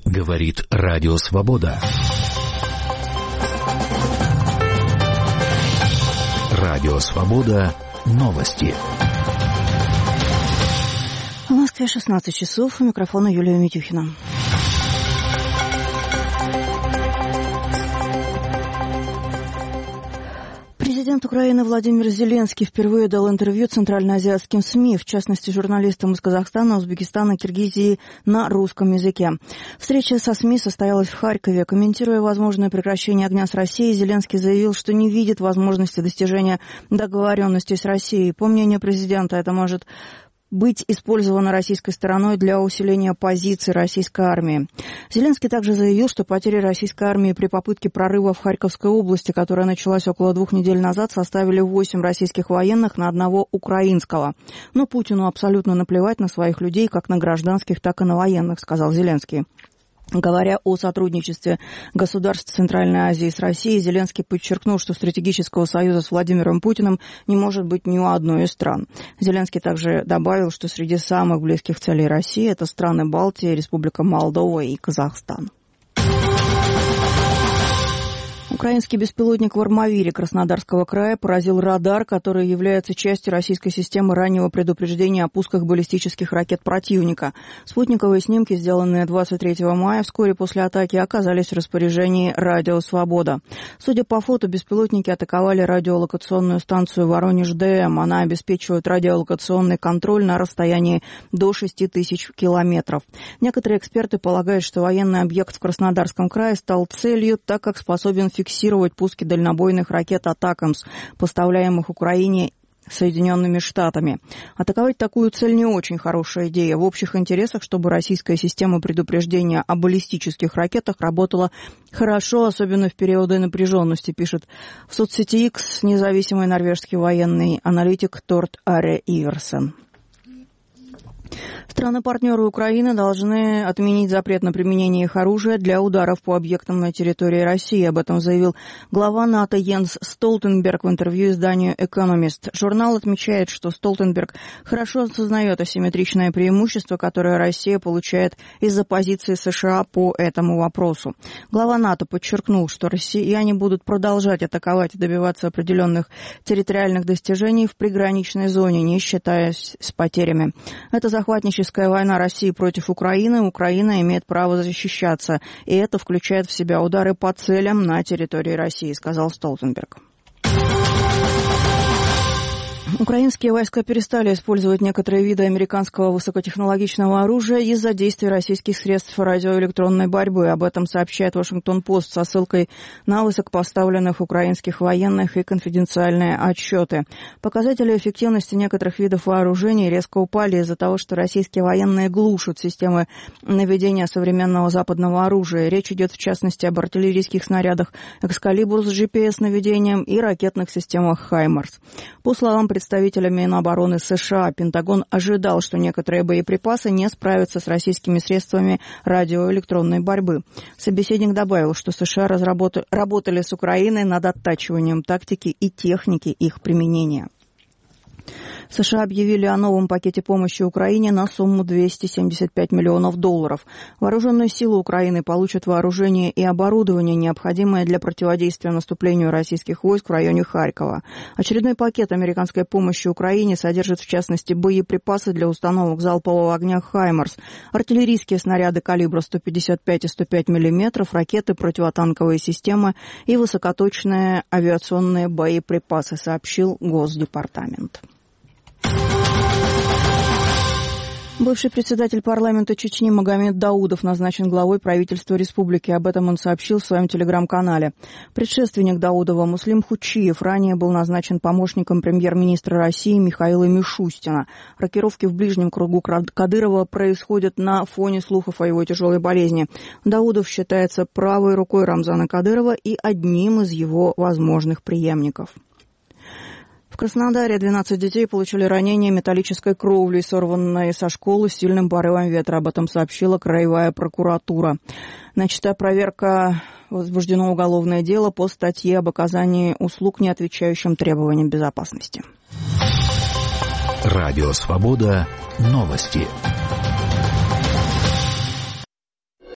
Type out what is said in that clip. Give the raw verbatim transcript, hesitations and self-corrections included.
Говорит Радио Свобода. Радио Свобода. Новости. В Москве шестнадцать часов. У микрофона Юлия Митюхина. Президент Украины Владимир Зеленский впервые дал интервью центральноазиатским СМИ, в частности, журналистам из Казахстана, Узбекистана, Киргизии на русском языке. Встреча со СМИ состоялась в Харькове. Комментируя возможное прекращение огня с Россией, Зеленский заявил, что не видит возможности достижения договоренности с Россией. По мнению президента, это может быть использовано российской стороной для усиления позиций российской армии. Зеленский также заявил, что потери российской армии при попытке прорыва в Харьковской области, которая началась около двух недель назад, составили восемь российских военных на одного украинского. Но Путину абсолютно наплевать на своих людей, как на гражданских, так и на военных, сказал Зеленский. Говоря о сотрудничестве государств Центральной Азии с Россией, Зеленский подчеркнул, что стратегического союза с Владимиром Путиным не может быть ни у одной из стран. Зеленский также добавил, что среди самых близких целей России это страны Балтии, Республика Молдова и Казахстан. Украинский беспилотник в Армавире Краснодарского края поразил радар, который является частью российской системы раннего предупреждения о пусках баллистических ракет противника. Спутниковые снимки, сделанные двадцать третьего мая, вскоре после атаки, оказались в распоряжении Радио Свобода. Судя по фото, беспилотники атаковали радиолокационную станцию Воронеж-ДМ. Она обеспечивает радиолокационный контроль на расстоянии до шести тысяч километров. Некоторые эксперты полагают, что военный объект в Краснодарском крае стал целью, так как способен фиксировать фиксировать пуски дальнобойных ракет «Атакамс», поставляемых Украине Соединенными Штатами. Атаковать такую цель не очень хорошая идея. В общих интересах, чтобы российская система предупреждения о баллистических ракетах работала хорошо, особенно в периоды напряженности, пишет в соцсети X независимый норвежский военный аналитик Торт Аре Иверсен. Страны-партнеры Украины должны отменить запрет на применение их оружия для ударов по объектам на территории России. Об этом заявил глава НАТО Йенс Столтенберг в интервью изданию «Экономист». Журнал отмечает, что Столтенберг хорошо осознает асимметричное преимущество, которое Россия получает из-за позиции США по этому вопросу. Глава НАТО подчеркнул, что россияне будут продолжать атаковать и добиваться определенных территориальных достижений в приграничной зоне, не считаясь с потерями. Это захватническая война России против Украины. Украина имеет право защищаться, и это включает в себя удары по целям на территории России, сказал Столтенберг. Украинские войска перестали использовать некоторые виды американского высокотехнологичного оружия из-за действий российских средств радиоэлектронной борьбы. Об этом сообщает Вашингтон-Пост со ссылкой на высокопоставленных украинских военных и конфиденциальные отчеты. Показатели эффективности некоторых видов вооружений резко упали из-за того, что российские военные глушат системы наведения современного западного оружия. Речь идет в частности об артиллерийских снарядах «Экскалибур» с джи пи эс-наведением и ракетных системах «Хаймарс». По словам представителя Минобороны США, Пентагон ожидал, что некоторые боеприпасы не справятся с российскими средствами радиоэлектронной борьбы. Собеседник добавил, что США разработали, работали с Украиной над оттачиванием тактики и техники их применения. США объявили о новом пакете помощи Украине на сумму двести семьдесят пять миллионов долларов. Вооруженные силы Украины получат вооружение и оборудование, необходимое для противодействия наступлению российских войск в районе Харькова. Очередной пакет американской помощи Украине содержит, в частности, боеприпасы для установок залпового огня «Хаймарс», артиллерийские снаряды калибра сто пятьдесят пять и сто пять миллиметров, ракеты, противотанковые системы и высокоточные авиационные боеприпасы, сообщил Госдепартамент. Бывший председатель парламента Чечни Магомед Даудов назначен главой правительства республики. Об этом он сообщил в своем телеграм-канале. Предшественник Даудова, Муслим Хучиев, ранее был назначен помощником премьер-министра России Михаила Мишустина. Рокировки в ближнем кругу Кадырова происходят на фоне слухов о его тяжелой болезни. Даудов считается правой рукой Рамзана Кадырова и одним из его возможных преемников. В Краснодаре двенадцать детей получили ранения металлической кровлей, сорванной со школы с сильным порывом ветра. Об этом сообщила краевая прокуратура. Начата проверка, возбуждено уголовное дело по статье об оказании услуг, не отвечающим требованиям безопасности. Радио Свобода. Новости.